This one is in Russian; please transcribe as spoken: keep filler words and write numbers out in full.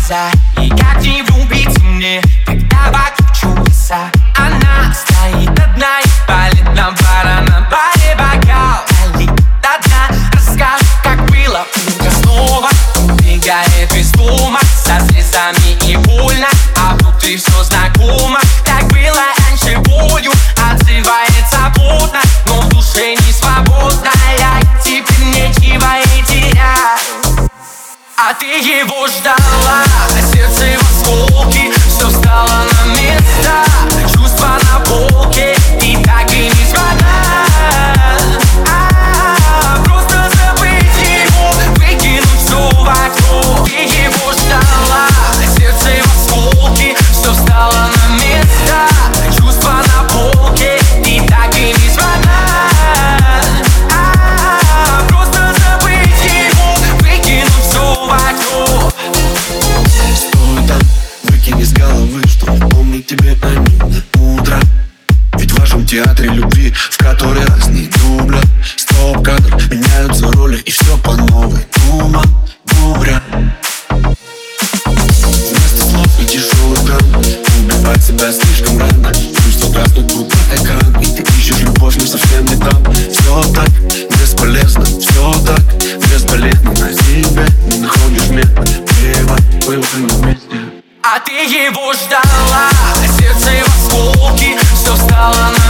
глаза. И как не влюбиться мне, когда вокруг чудеса. Она стоит одна и палит нам пара на баре бокал. Долит до дна, расскажет, как было утро снова. Убегает без дома, со слезами и больно, а внутри все знакомо. Так было раньше, болью отзывается плотно, но в душе не свободно. Я теперь нечего и терять. А ты его ждала, сердце в осколке, все встало на место, чувства на полке, и так и не смогла. А, просто забыть его, выкинуть все в окно. Ты его ждала, сердце в осколке, все встало на место, чувства на полке, и так и не смогла. А, просто забыть его, выкинуть все в окно. Стой там, выкинь из головы, что помнит тебе они утро. Ведь в вашем театре любви в который раз не дубля. Стоп-кадр, меняются роли и все по новой. Туман, буря. Вместо слов и тяжелых ран убивать себя слишком рано. Чувства гаснут, будто экран, и ты ищешь любовь, но совсем не там. Все так бесполезно, все так безболезненно. На себе не находишь места, плевать, мы уже не вместе. А ты его ждала, сердце в осколке, все встало на